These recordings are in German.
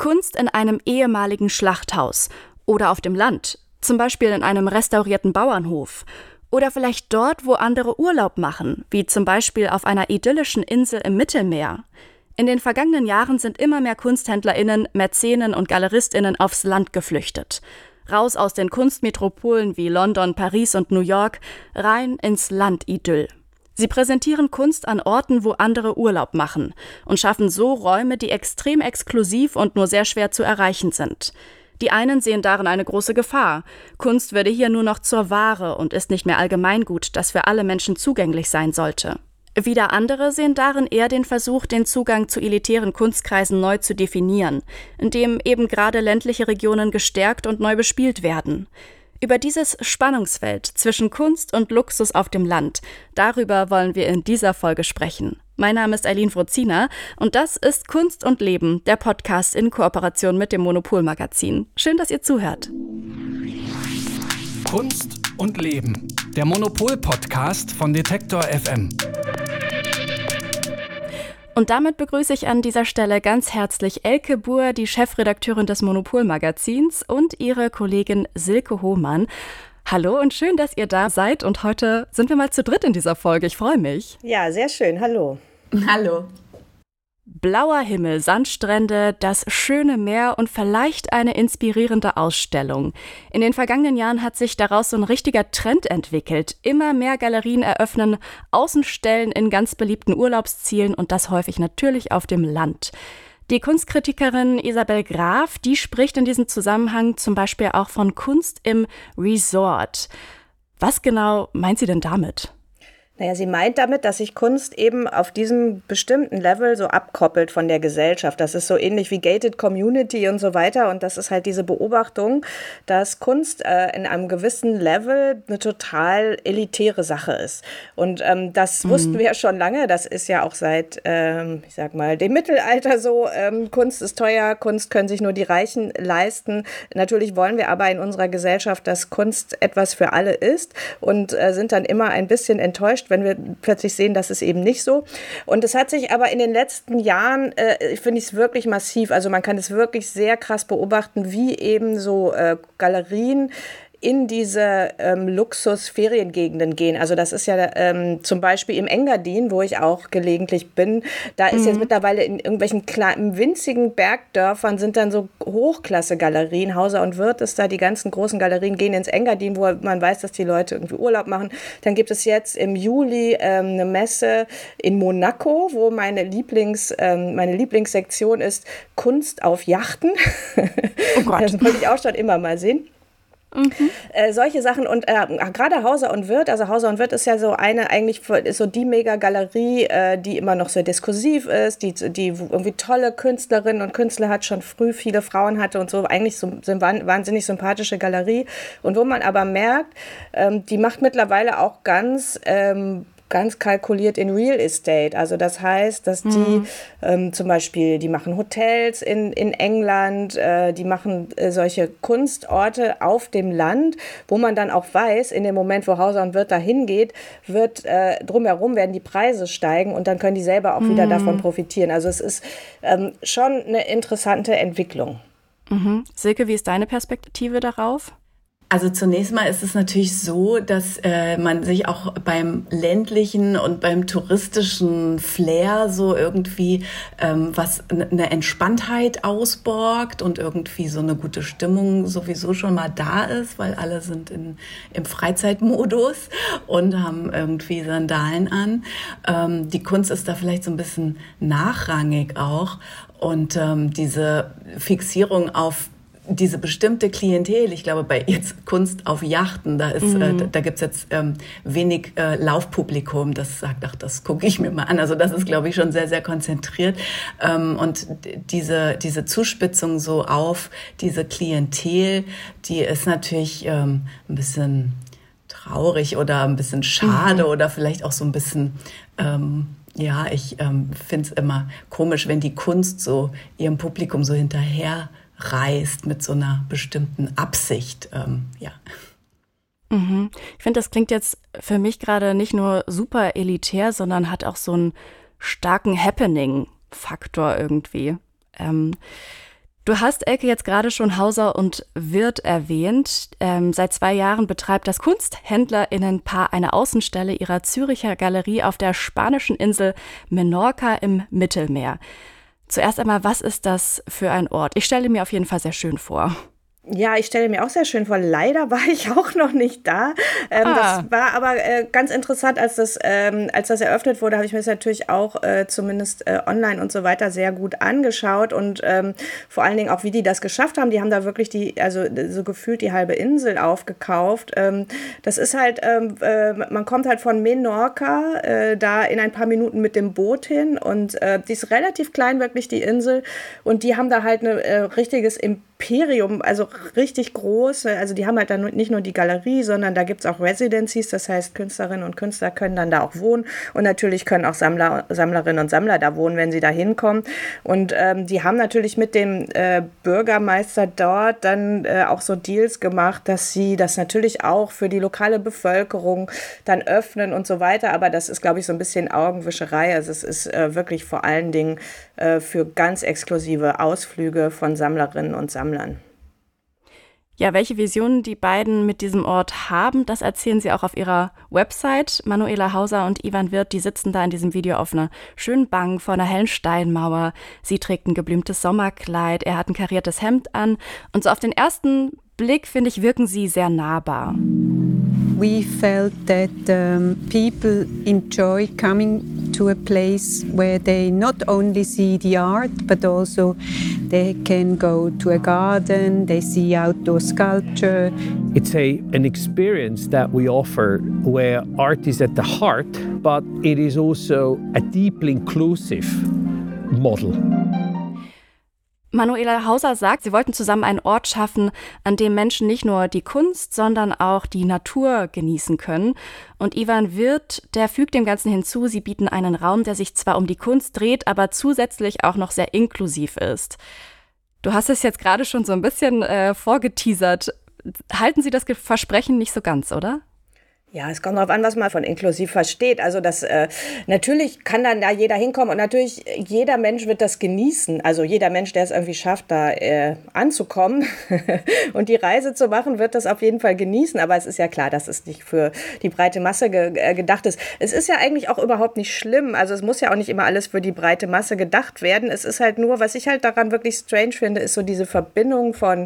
Kunst in einem ehemaligen Schlachthaus oder auf dem Land, zum Beispiel in einem restaurierten Bauernhof. Oder vielleicht dort, wo andere Urlaub machen, wie zum Beispiel auf einer idyllischen Insel im Mittelmeer. In den vergangenen Jahren sind immer mehr KunsthändlerInnen, Mäzenen und GaleristInnen aufs Land geflüchtet. Raus aus den Kunstmetropolen wie London, Paris und New York, rein ins Landidyll. Sie präsentieren Kunst an Orten, wo andere Urlaub machen und schaffen so Räume, die extrem exklusiv und nur sehr schwer zu erreichen sind. Die einen sehen darin eine große Gefahr. Kunst würde hier nur noch zur Ware und ist nicht mehr Allgemeingut, das für alle Menschen zugänglich sein sollte. Wieder andere sehen darin eher den Versuch, den Zugang zu elitären Kunstkreisen neu zu definieren, indem eben gerade ländliche Regionen gestärkt und neu bespielt werden. Über dieses Spannungsfeld zwischen Kunst und Luxus auf dem Land, darüber wollen wir in dieser Folge sprechen. Mein Name ist Eileen Frozina und das ist Kunst und Leben, der Podcast in Kooperation mit dem Monopol-Magazin. Schön, dass ihr zuhört. Kunst und Leben, der Monopol-Podcast von Detektor FM. Und damit begrüße ich an dieser Stelle ganz herzlich Elke Buhr, die Chefredakteurin des Monopol-Magazins, und ihre Kollegin Silke Hohmann. Hallo und schön, dass ihr da seid. Und heute sind wir mal zu dritt in dieser Folge. Ich freue mich. Ja, sehr schön. Hallo. Hallo. Blauer Himmel, Sandstrände, das schöne Meer und vielleicht eine inspirierende Ausstellung. In den vergangenen Jahren hat sich daraus so ein richtiger Trend entwickelt. Immer mehr Galerien eröffnen Außenstellen in ganz beliebten Urlaubszielen und das häufig natürlich auf dem Land. Die Kunstkritikerin Isabel Graf, die spricht in diesem Zusammenhang zum Beispiel auch von Kunst im Resort. Was genau meint sie denn damit? Naja, sie meint damit, dass sich Kunst eben auf diesem bestimmten Level so abkoppelt von der Gesellschaft. Das ist so ähnlich wie Gated Community und so weiter. Und das ist halt diese Beobachtung, dass Kunst in einem gewissen Level eine total elitäre Sache ist. Und das wussten wir ja schon lange. Das ist ja auch seit, ich sag mal, dem Mittelalter so. Kunst ist teuer, Kunst können sich nur die Reichen leisten. Natürlich wollen wir aber in unserer Gesellschaft, dass Kunst etwas für alle ist und sind dann immer ein bisschen enttäuscht, wenn wir plötzlich sehen, das ist eben nicht so. Und es hat sich aber in den letzten Jahren, finde ich es wirklich massiv, also man kann es wirklich sehr krass beobachten, wie eben so Galerien in diese Luxus-Feriengegenden gehen. Also das ist ja zum Beispiel im Engadin, wo ich auch gelegentlich bin, da ist jetzt mittlerweile in irgendwelchen kleinen, winzigen Bergdörfern sind dann so Hochklasse-Galerien. Hauser und Wirth ist da, die ganzen großen Galerien gehen ins Engadin, wo man weiß, dass die Leute irgendwie Urlaub machen. Dann gibt es jetzt im Juli eine Messe in Monaco, wo meine Lieblingssektion ist Kunst auf Yachten. Oh Gott. Das wollte ich auch schon immer mal sehen. Solche Sachen und gerade Hauser und Wirth, also Hauser und Wirth ist ja so ist so die Mega-Galerie, die immer noch sehr diskursiv ist, die irgendwie tolle Künstlerinnen und Künstler hat, schon früh viele Frauen hatte und so, eigentlich so wahnsinnig sympathische Galerie und wo man aber merkt, die macht mittlerweile auch ganz kalkuliert in Real Estate. Also das heißt, dass die zum Beispiel, die machen Hotels in England, die machen solche Kunstorte auf dem Land, wo man dann auch weiß, in dem Moment, wo Hauser und Wirth da hingeht, drumherum werden die Preise steigen und dann können die selber auch wieder davon profitieren. Also es ist schon eine interessante Entwicklung. Silke, wie ist deine Perspektive darauf? Also zunächst mal ist es natürlich so, dass man sich auch beim ländlichen und beim touristischen Flair so irgendwie was eine Entspanntheit ausborgt und irgendwie so eine gute Stimmung sowieso schon mal da ist, weil alle sind im Freizeitmodus und haben irgendwie Sandalen an. Die Kunst ist da vielleicht so ein bisschen nachrangig auch und diese Fixierung auf diese bestimmte Klientel, ich glaube, bei jetzt Kunst auf Yachten, da gibt's jetzt wenig Laufpublikum, das sagt, ach, das gucke ich mir mal an. Also das ist, glaube ich, schon sehr, sehr konzentriert. Und diese Zuspitzung so auf diese Klientel, die ist natürlich ein bisschen traurig oder ein bisschen schade oder vielleicht auch so ein bisschen ich finde es immer komisch, wenn die Kunst so ihrem Publikum so hinterher reist mit so einer bestimmten Absicht, Ich finde, das klingt jetzt für mich gerade nicht nur super elitär, sondern hat auch so einen starken Happening-Faktor irgendwie. Du hast, Elke, jetzt gerade schon Hauser und Wirth erwähnt. Seit 2 Jahren betreibt das KunsthändlerInnenpaar eine Außenstelle ihrer Züricher Galerie auf der spanischen Insel Menorca im Mittelmeer. Zuerst einmal, was ist das für ein Ort? Ich stelle mir auf jeden Fall sehr schön vor. Ja, ich stelle mir auch sehr schön vor. Leider war ich auch noch nicht da. Das war aber ganz interessant, als das eröffnet wurde, habe ich mir das natürlich auch zumindest online und so weiter sehr gut angeschaut und vor allen Dingen auch, wie die das geschafft haben. Die haben da wirklich so gefühlt die halbe Insel aufgekauft. Das ist halt, man kommt halt von Menorca da in ein paar Minuten mit dem Boot hin und die ist relativ klein, wirklich die Insel, und die haben da halt ein richtiges Imperium, also richtig groß. Also die haben halt dann nicht nur die Galerie, sondern da gibt es auch Residencies, das heißt Künstlerinnen und Künstler können dann da auch wohnen und natürlich können auch Sammlerinnen und Sammler da wohnen, wenn sie da hinkommen. Und die haben natürlich mit dem Bürgermeister dort dann auch so Deals gemacht, dass sie das natürlich auch für die lokale Bevölkerung dann öffnen und so weiter. Aber das ist, glaube ich, so ein bisschen Augenwischerei. Also es ist wirklich vor allen Dingen für ganz exklusive Ausflüge von Sammlerinnen und Sammlern. Ja, welche Visionen die beiden mit diesem Ort haben, das erzählen sie auch auf ihrer Website. Manuela Hauser und Ivan Wirth, die sitzen da in diesem Video auf einer schönen Bank vor einer hellen Steinmauer. Sie trägt ein geblümtes Sommerkleid, er hat ein kariertes Hemd an. Und so auf den ersten Blick, finde ich, wirken sie sehr nahbar. We felt that people enjoy coming to a place where they not only see the art, but also they can go to a garden, they see outdoor sculpture. It's an experience that we offer where art is at the heart, but it is also a deeply inclusive model. Manuela Hauser sagt, sie wollten zusammen einen Ort schaffen, an dem Menschen nicht nur die Kunst, sondern auch die Natur genießen können. Und Ivan Wirth, der fügt dem Ganzen hinzu, sie bieten einen Raum, der sich zwar um die Kunst dreht, aber zusätzlich auch noch sehr inklusiv ist. Du hast es jetzt gerade schon so ein bisschen vorgeteasert. Halten Sie das Versprechen nicht so ganz, oder? Ja, es kommt darauf an, was man von inklusiv versteht. Also das natürlich kann dann da jeder hinkommen und natürlich jeder Mensch wird das genießen. Also jeder Mensch, der es irgendwie schafft, da anzukommen und die Reise zu machen, wird das auf jeden Fall genießen. Aber es ist ja klar, dass es nicht für die breite Masse gedacht ist. Es ist ja eigentlich auch überhaupt nicht schlimm. Also es muss ja auch nicht immer alles für die breite Masse gedacht werden. Es ist halt nur, was ich halt daran wirklich strange finde, ist so diese Verbindung von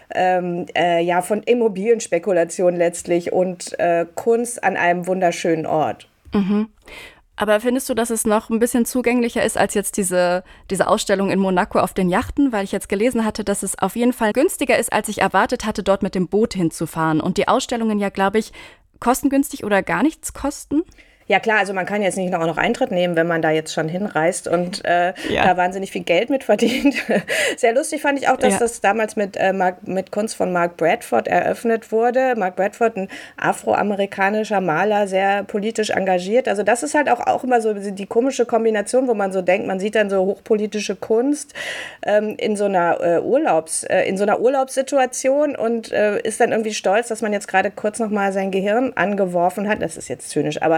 von Immobilienspekulation letztlich und Kunst an einem wunderschönen Ort. Mhm. Aber findest du, dass es noch ein bisschen zugänglicher ist als jetzt diese Ausstellung in Monaco auf den Yachten? Weil ich jetzt gelesen hatte, dass es auf jeden Fall günstiger ist, als ich erwartet hatte, dort mit dem Boot hinzufahren. Und die Ausstellungen ja, glaube ich, kostengünstig oder gar nichts kosten? Ja klar, also man kann jetzt nicht noch Eintritt nehmen, wenn man da jetzt schon hinreist und da wahnsinnig viel Geld mit verdient. Sehr lustig fand ich auch, dass das damals mit Kunst von Mark Bradford eröffnet wurde. Mark Bradford, ein afroamerikanischer Maler, sehr politisch engagiert. Also das ist halt auch immer so die komische Kombination, wo man so denkt, man sieht dann so hochpolitische Kunst in so einer Urlaubssituation und ist dann irgendwie stolz, dass man jetzt gerade kurz noch mal sein Gehirn angeworfen hat. Das ist jetzt zynisch, aber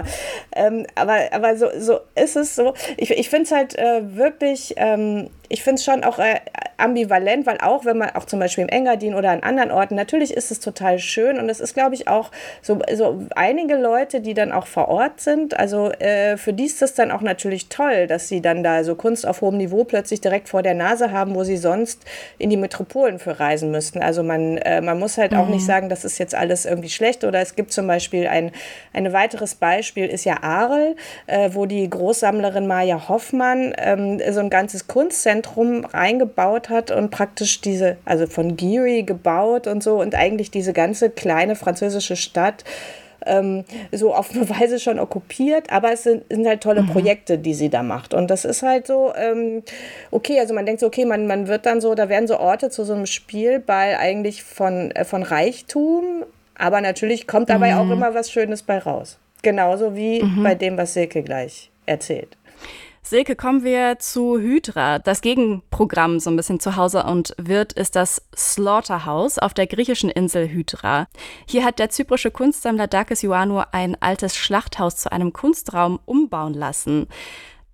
so ist es so. Ich finde es halt wirklich, ich finde es schon auch ambivalent, weil auch, wenn man auch zum Beispiel im Engadin oder an anderen Orten, natürlich ist es total schön und es ist, glaube ich, auch so einige Leute, die dann auch vor Ort sind, also für die ist das dann auch natürlich toll, dass sie dann da so Kunst auf hohem Niveau plötzlich direkt vor der Nase haben, wo sie sonst in die Metropolen für reisen müssten. Also man muss halt auch nicht sagen, das ist jetzt alles irgendwie schlecht, oder es gibt zum Beispiel ein weiteres Beispiel, ist ja Arel, wo die Großsammlerin Maja Hoffmann so ein ganzes Kunstzentrum reingebaut hat und praktisch also von Geary gebaut und so, und eigentlich diese ganze kleine französische Stadt so auf eine Weise schon okkupiert, aber es sind halt tolle Projekte, die sie da macht. Und das ist halt so, okay, also man denkt so, okay, man wird dann so, da werden so Orte zu so einem Spielball eigentlich von Reichtum, aber natürlich kommt dabei auch immer was Schönes bei raus. Genauso wie bei dem, was Silke gleich erzählt. Silke, kommen wir zu Hydra. Das Gegenprogramm so ein bisschen zu Hauser und Wirth ist das Slaughterhouse auf der griechischen Insel Hydra. Hier hat der zyprische Kunstsammler Dakis Ioannou ein altes Schlachthaus zu einem Kunstraum umbauen lassen.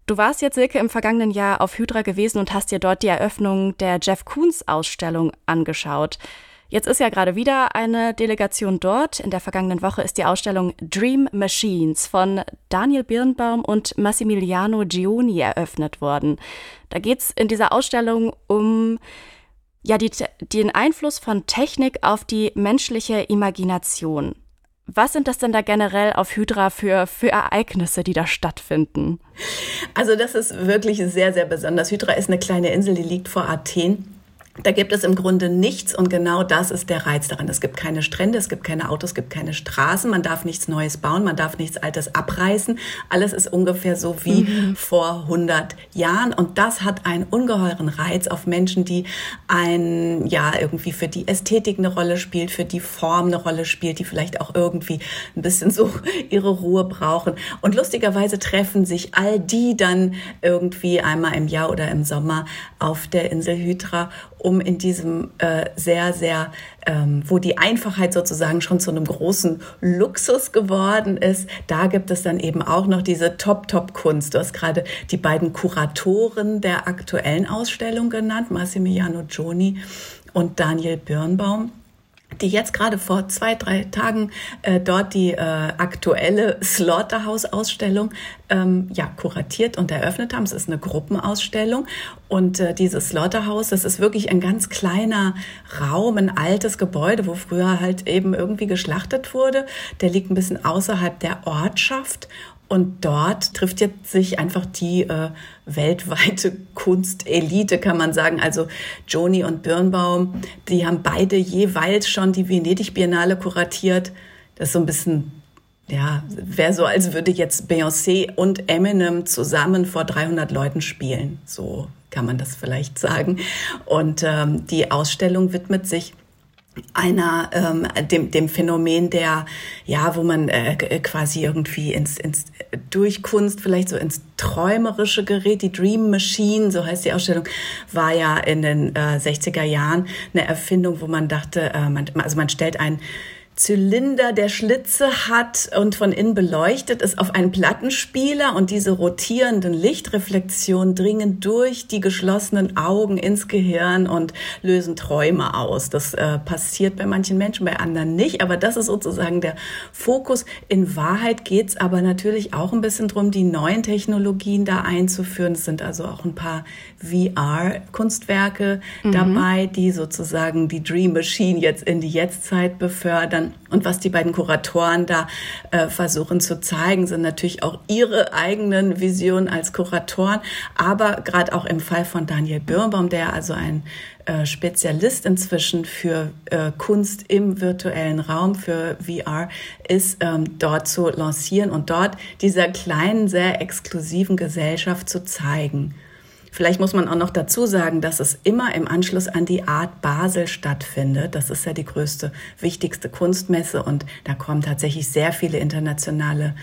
Du warst jetzt, Silke, im vergangenen Jahr auf Hydra gewesen und hast dir dort die Eröffnung der Jeff Koons-Ausstellung angeschaut. Jetzt ist ja gerade wieder eine Delegation dort. In der vergangenen Woche ist die Ausstellung Dream Machines von Daniel Birnbaum und Massimiliano Gioni eröffnet worden. Da geht es in dieser Ausstellung um den Einfluss von Technik auf die menschliche Imagination. Was sind das denn da generell auf Hydra für Ereignisse, die da stattfinden? Also das ist wirklich sehr, sehr besonders. Hydra ist eine kleine Insel, die liegt vor Athen. Da gibt es im Grunde nichts und genau das ist der Reiz daran. Es gibt keine Strände, es gibt keine Autos, es gibt keine Straßen, man darf nichts Neues bauen, man darf nichts Altes abreißen. Alles ist ungefähr so wie vor 100 Jahren und das hat einen ungeheuren Reiz auf Menschen, die irgendwie für die Ästhetik eine Rolle spielt, für die Form eine Rolle spielt, die vielleicht auch irgendwie ein bisschen so ihre Ruhe brauchen. Und lustigerweise treffen sich all die dann irgendwie einmal im Jahr oder im Sommer auf der Insel Hydra, um in diesem wo die Einfachheit sozusagen schon zu einem großen Luxus geworden ist, da gibt es dann eben auch noch diese Top-Kunst. Du hast gerade die beiden Kuratoren der aktuellen Ausstellung genannt, Massimiliano Gioni und Daniel Birnbaum, die jetzt gerade vor 2-3 Tagen dort die aktuelle Slaughterhouse-Ausstellung kuratiert und eröffnet haben. Es ist eine Gruppenausstellung und dieses Slaughterhouse, das ist wirklich ein ganz kleiner Raum, ein altes Gebäude, wo früher halt eben irgendwie geschlachtet wurde. Der liegt ein bisschen außerhalb der Ortschaft. Und dort trifft jetzt sich einfach die weltweite Kunstelite, kann man sagen. Also Gioni und Birnbaum, die haben beide jeweils schon die Venedig-Biennale kuratiert. Das ist so ein bisschen, wäre so, als würde jetzt Beyoncé und Eminem zusammen vor 300 Leuten spielen. So kann man das vielleicht sagen. Und die Ausstellung widmet sich dem Phänomen wo man quasi irgendwie durch Kunst vielleicht so ins Träumerische gerät. Die Dream Machine, so heißt die Ausstellung, war ja in den 60er Jahren eine Erfindung, wo man dachte, man stellt einen Zylinder, der Schlitze hat und von innen beleuchtet ist, auf einen Plattenspieler und diese rotierenden Lichtreflexionen dringen durch die geschlossenen Augen ins Gehirn und lösen Träume aus. Das passiert bei manchen Menschen, bei anderen nicht, aber das ist sozusagen der Fokus. In Wahrheit geht's aber natürlich auch ein bisschen drum, die neuen Technologien da einzuführen. Es sind also auch ein paar VR-Kunstwerke dabei, die sozusagen die Dream Machine jetzt in die Jetztzeit befördern. Und was die beiden Kuratoren da versuchen zu zeigen, sind natürlich auch ihre eigenen Visionen als Kuratoren. Aber gerade auch im Fall von Daniel Birnbaum, der also ein Spezialist inzwischen für Kunst im virtuellen Raum, für VR, ist dort zu lancieren und dort dieser kleinen, sehr exklusiven Gesellschaft zu zeigen. Vielleicht muss man auch noch dazu sagen, dass es immer im Anschluss an die Art Basel stattfindet. Das ist ja die größte, wichtigste Kunstmesse und da kommen tatsächlich sehr viele internationale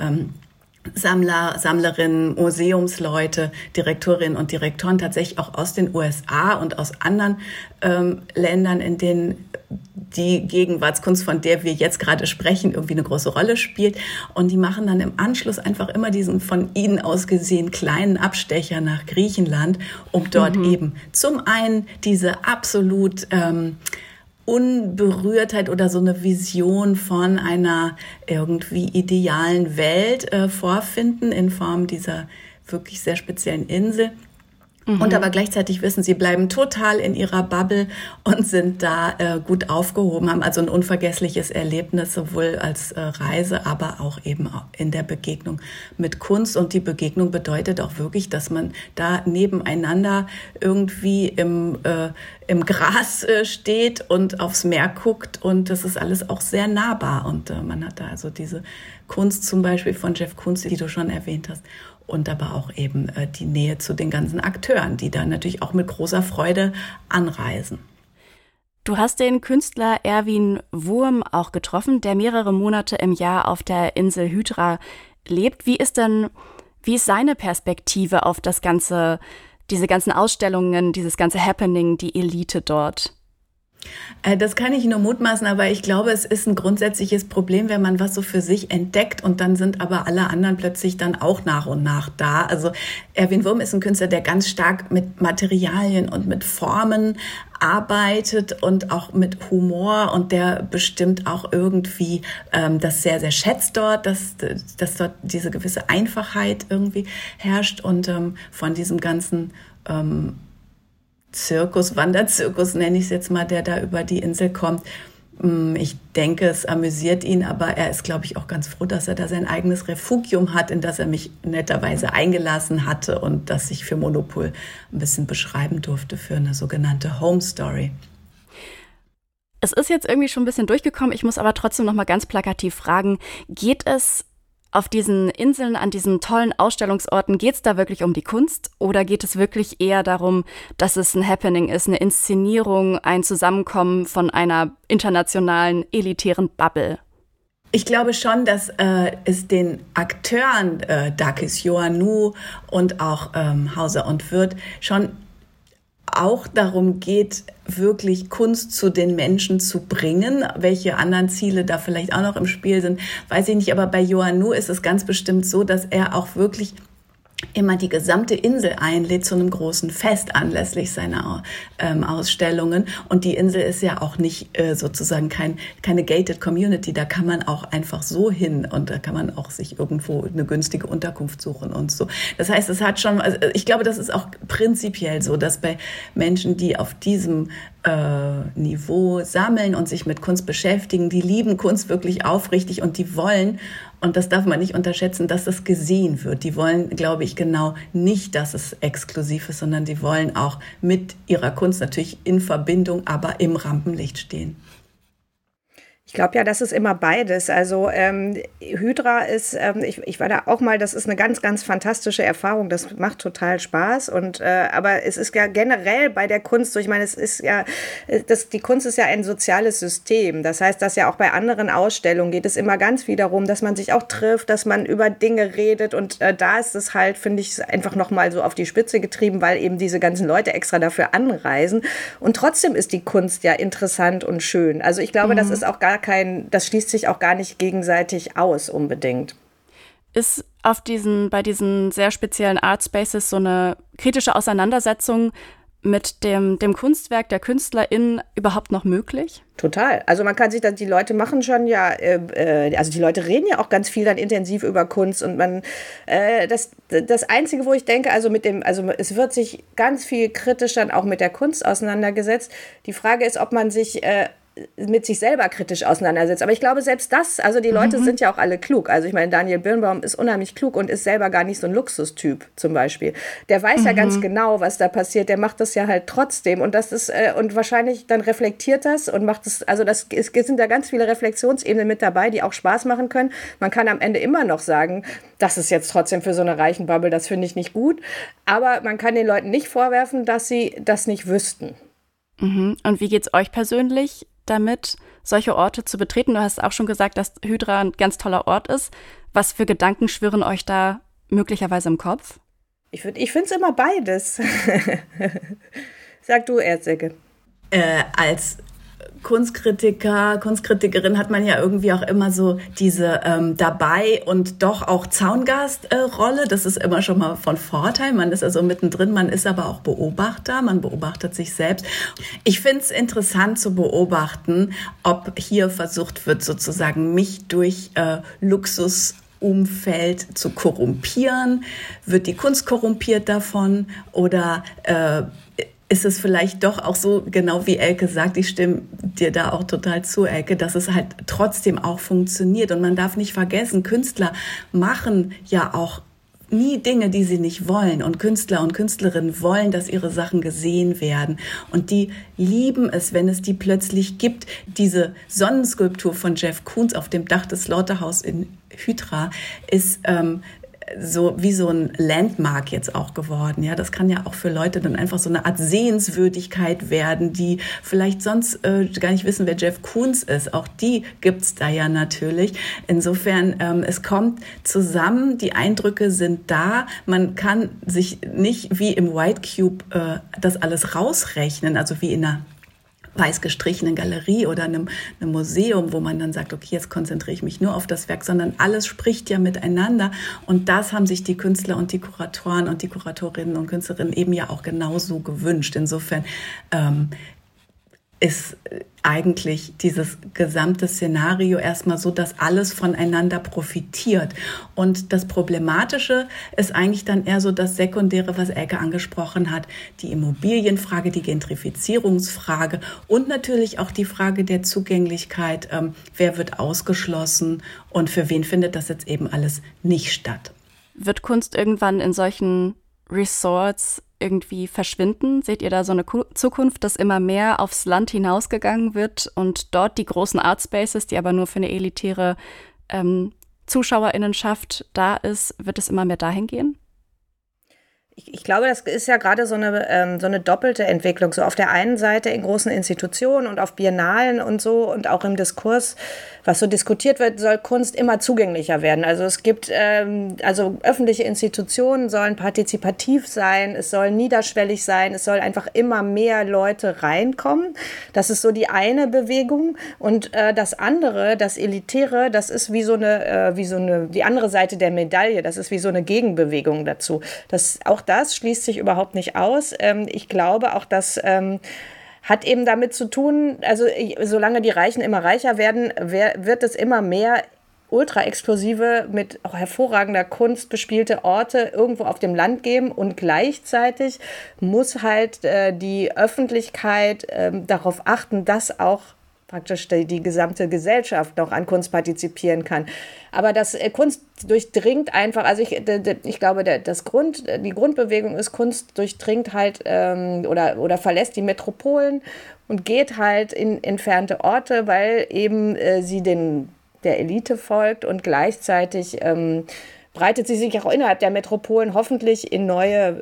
Sammler, Sammlerinnen, Museumsleute, Direktorinnen und Direktoren tatsächlich auch aus den USA und aus anderen Ländern, in denen die Gegenwartskunst, von der wir jetzt gerade sprechen, irgendwie eine große Rolle spielt. Und die machen dann im Anschluss einfach immer diesen von ihnen aus gesehen kleinen Abstecher nach Griechenland, um dort eben zum einen diese absolut Unberührtheit oder so eine Vision von einer irgendwie idealen Welt vorfinden in Form dieser wirklich sehr speziellen Insel. Und aber gleichzeitig wissen, sie bleiben total in ihrer Bubble und sind da gut aufgehoben, haben also ein unvergessliches Erlebnis, sowohl als Reise, aber auch eben in der Begegnung mit Kunst. Und die Begegnung bedeutet auch wirklich, dass man da nebeneinander irgendwie im Gras steht und aufs Meer guckt. Und das ist alles auch sehr nahbar. Und man hat da also diese Kunst zum Beispiel von Jeff Koons, die du schon erwähnt hast. Und aber auch eben die Nähe zu den ganzen Akteuren, die da natürlich auch mit großer Freude anreisen. Du hast den Künstler Erwin Wurm auch getroffen, der mehrere Monate im Jahr auf der Insel Hydra lebt. Wie ist seine Perspektive auf diese ganzen Ausstellungen, dieses ganze Happening, die Elite dort? Das kann ich nur mutmaßen, aber ich glaube, es ist ein grundsätzliches Problem, wenn man was so für sich entdeckt und dann sind aber alle anderen plötzlich dann auch nach und nach da. Also Erwin Wurm ist ein Künstler, der ganz stark mit Materialien und mit Formen arbeitet und auch mit Humor und der bestimmt auch irgendwie das sehr, sehr schätzt dort, dass dort diese gewisse Einfachheit irgendwie herrscht und von diesem ganzen Wanderzirkus nenne ich es jetzt mal, der da über die Insel kommt. Ich denke, es amüsiert ihn, aber er ist, glaube ich, auch ganz froh, dass er da sein eigenes Refugium hat, in das er mich netterweise eingelassen hatte und das ich für Monopol ein bisschen beschreiben durfte für eine sogenannte Home Story. Es ist jetzt irgendwie schon ein bisschen durchgekommen, ich muss aber trotzdem noch mal ganz plakativ fragen, geht es auf diesen Inseln, an diesen tollen Ausstellungsorten, geht es da wirklich um die Kunst oder geht es wirklich eher darum, dass es ein Happening ist, eine Inszenierung, ein Zusammenkommen von einer internationalen, elitären Bubble? Ich glaube schon, dass es den Akteuren Dakis Joannou und auch Hauser und Wirth schon auch darum geht, wirklich Kunst zu den Menschen zu bringen. Welche anderen Ziele da vielleicht auch noch im Spiel sind, weiß ich nicht. Aber bei Joannou ist es ganz bestimmt so, dass er auch wirklich immer die gesamte Insel einlädt zu einem großen Fest anlässlich seiner Ausstellungen. Und die Insel ist ja auch nicht sozusagen keine gated Community. Da kann man auch einfach so hin und da kann man auch sich irgendwo eine günstige Unterkunft suchen und so. Das heißt, es hat schon, also ich glaube, das ist auch prinzipiell so, dass bei Menschen, die auf diesem Niveau sammeln und sich mit Kunst beschäftigen, die lieben Kunst wirklich aufrichtig und die wollen, und das darf man nicht unterschätzen, dass das gesehen wird. Die wollen, glaube ich, genau nicht, dass es exklusiv ist, sondern die wollen auch mit ihrer Kunst natürlich in Verbindung, aber im Rampenlicht stehen. Ich glaube ja, das ist immer beides. Also Hydra ist, ich war da auch mal, das ist eine ganz, ganz fantastische Erfahrung. Das macht total Spaß. Und aber es ist ja generell bei der Kunst so, ich meine, es ist ja, die Kunst ist ja ein soziales System. Das heißt, dass ja auch bei anderen Ausstellungen geht es immer ganz viel darum, dass man sich auch trifft, dass man über Dinge redet. Und da ist es halt, finde ich, einfach nochmal so auf die Spitze getrieben, weil eben diese ganzen Leute extra dafür anreisen. Und trotzdem ist die Kunst ja interessant und schön. Also ich glaube, das ist auch das schließt sich auch gar nicht gegenseitig aus unbedingt. Ist bei diesen sehr speziellen Art Spaces so eine kritische Auseinandersetzung mit dem Kunstwerk der KünstlerInnen überhaupt noch möglich? Total. Also man kann sich dann, die Leute machen schon ja, also die Leute reden ja auch ganz viel dann intensiv über Kunst und man, das Einzige, wo ich denke, also es wird sich ganz viel kritisch dann auch mit der Kunst auseinandergesetzt. Die Frage ist, ob man sich mit sich selber kritisch auseinandersetzt. Aber ich glaube, selbst das, also die Leute sind ja auch alle klug. Also ich meine, Daniel Birnbaum ist unheimlich klug und ist selber gar nicht so ein Luxustyp zum Beispiel. Der weiß ja ganz genau, was da passiert. Der macht das ja halt trotzdem. Und das ist, und wahrscheinlich dann reflektiert das und macht es, also es sind da ganz viele Reflexionsebenen mit dabei, die auch Spaß machen können. Man kann am Ende immer noch sagen, das ist jetzt trotzdem für so eine reichen Bubble, das finde ich nicht gut. Aber man kann den Leuten nicht vorwerfen, dass sie das nicht wüssten. Mhm. Und wie geht's euch persönlich damit, solche Orte zu betreten? Du hast auch schon gesagt, dass Hydra ein ganz toller Ort ist. Was für Gedanken schwirren euch da möglicherweise im Kopf? Ich finde es immer beides. Sag du erst, Silke. Als Kunstkritikerin hat man ja irgendwie auch immer so diese dabei und doch auch Zaungast-Rolle. Das ist immer schon mal von Vorteil. Man ist also mittendrin, man ist aber auch Beobachter, man beobachtet sich selbst. Ich finde es interessant zu beobachten, ob hier versucht wird, sozusagen mich durch Luxusumfeld zu korrumpieren. Wird die Kunst korrumpiert davon oder ist es vielleicht doch auch so, genau wie Elke sagt, ich stimme dir da auch total zu, Elke, dass es halt trotzdem auch funktioniert. Und man darf nicht vergessen, Künstler machen ja auch nie Dinge, die sie nicht wollen. Und Künstler und Künstlerinnen wollen, dass ihre Sachen gesehen werden. Und die lieben es, wenn es die plötzlich gibt. Diese Sonnenskulptur von Jeff Koons auf dem Dach des Slaughterhouse in Hydra ist so wie so ein Landmark jetzt auch geworden. Ja, das kann ja auch für Leute dann einfach so eine Art Sehenswürdigkeit werden, die vielleicht sonst gar nicht wissen, wer Jeff Koons ist. Auch die gibt's da ja natürlich. Insofern, es kommt zusammen, die Eindrücke sind da. Man kann sich nicht wie im White Cube das alles rausrechnen, also wie in einer weiß gestrichenen Galerie oder einem Museum, wo man dann sagt, okay, jetzt konzentriere ich mich nur auf das Werk, sondern alles spricht ja miteinander. Und das haben sich die Künstler und die Kuratoren und die Kuratorinnen und Künstlerinnen eben ja auch genauso gewünscht. Insofern ist eigentlich dieses gesamte Szenario erstmal so, dass alles voneinander profitiert. Und das Problematische ist eigentlich dann eher so das Sekundäre, was Elke angesprochen hat, die Immobilienfrage, die Gentrifizierungsfrage und natürlich auch die Frage der Zugänglichkeit, wer wird ausgeschlossen und für wen findet das jetzt eben alles nicht statt. Wird Kunst irgendwann in solchen Resorts irgendwie verschwinden? Seht ihr da so eine Zukunft, dass immer mehr aufs Land hinausgegangen wird und dort die großen Artspaces, die aber nur für eine elitäre ZuschauerInnenschaft da ist, wird es immer mehr dahin gehen? Ich glaube, das ist ja gerade so eine doppelte Entwicklung. So auf der einen Seite in großen Institutionen und auf Biennalen und so und auch im Diskurs, was so diskutiert wird, soll Kunst immer zugänglicher werden. Also es gibt, also öffentliche Institutionen sollen partizipativ sein, es soll niederschwellig sein, es soll einfach immer mehr Leute reinkommen. Das ist so die eine Bewegung. Und das andere, das Elitäre, das ist wie so eine, die andere Seite der Medaille. Das ist wie so eine Gegenbewegung dazu. Auch das schließt sich überhaupt nicht aus. Ich glaube auch, dass hat eben damit zu tun, also solange die Reichen immer reicher werden, wird es immer mehr ultra-exklusive, mit auch hervorragender Kunst bespielte Orte irgendwo auf dem Land geben und gleichzeitig muss halt die Öffentlichkeit darauf achten, dass auch praktisch die gesamte Gesellschaft noch an Kunst partizipieren kann. Aber das Kunst durchdringt einfach, also ich glaube, die Grundbewegung ist, Kunst durchdringt halt oder verlässt die Metropolen und geht halt in entfernte Orte, weil eben sie der Elite folgt und gleichzeitig breitet sie sich auch innerhalb der Metropolen hoffentlich in neue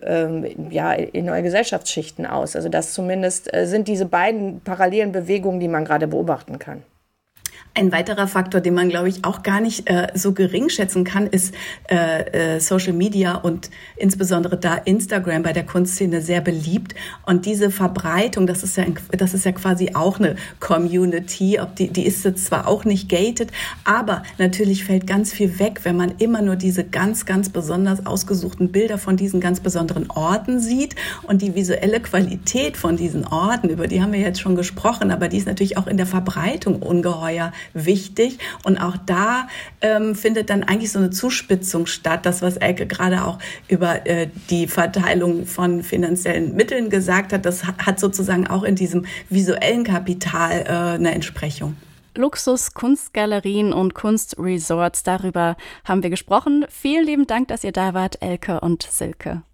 Gesellschaftsschichten aus. Also das zumindest sind diese beiden parallelen Bewegungen, die man gerade beobachten kann. Ein weiterer Faktor, den man, glaube ich, auch gar nicht so gering schätzen kann, ist Social Media und insbesondere da Instagram bei der Kunstszene sehr beliebt. Und diese Verbreitung, das ist ja quasi auch eine Community. Die ist jetzt zwar auch nicht gated, aber natürlich fällt ganz viel weg, wenn man immer nur diese ganz, ganz besonders ausgesuchten Bilder von diesen ganz besonderen Orten sieht. Und die visuelle Qualität von diesen Orten, über die haben wir jetzt schon gesprochen, aber die ist natürlich auch in der Verbreitung ungeheuer wichtig. Und auch da findet dann eigentlich so eine Zuspitzung statt. Das, was Elke gerade auch über die Verteilung von finanziellen Mitteln gesagt hat, das hat sozusagen auch in diesem visuellen Kapital eine Entsprechung. Luxus, Kunstgalerien und Kunstresorts, darüber haben wir gesprochen. Vielen lieben Dank, dass ihr da wart, Elke und Silke.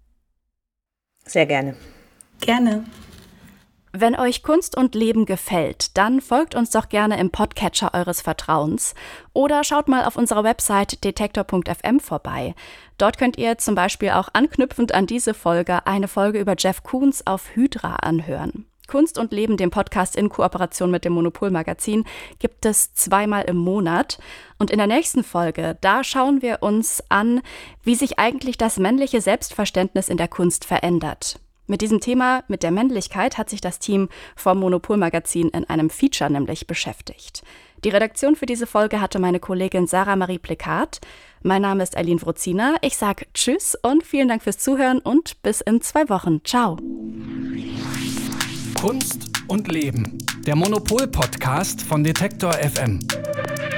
Sehr gerne. Gerne. Wenn euch Kunst und Leben gefällt, dann folgt uns doch gerne im Podcatcher eures Vertrauens oder schaut mal auf unserer Website detektor.fm vorbei. Dort könnt ihr zum Beispiel auch anknüpfend an diese Folge eine Folge über Jeff Koons auf Hydra anhören. Kunst und Leben, dem Podcast in Kooperation mit dem Monopol-Magazin, gibt es 2-mal im Monat. Und in der nächsten Folge, da schauen wir uns an, wie sich eigentlich das männliche Selbstverständnis in der Kunst verändert. Mit diesem Thema, mit der Männlichkeit, hat sich das Team vom Monopol-Magazin in einem Feature nämlich beschäftigt. Die Redaktion für diese Folge hatte meine Kollegin Sarah Marie Plikat. Mein Name ist Eileen Wrozina. Ich sage Tschüss und vielen Dank fürs Zuhören und bis in 2 Wochen. Ciao. Kunst und Leben. Der Monopol-Podcast von Detektor FM.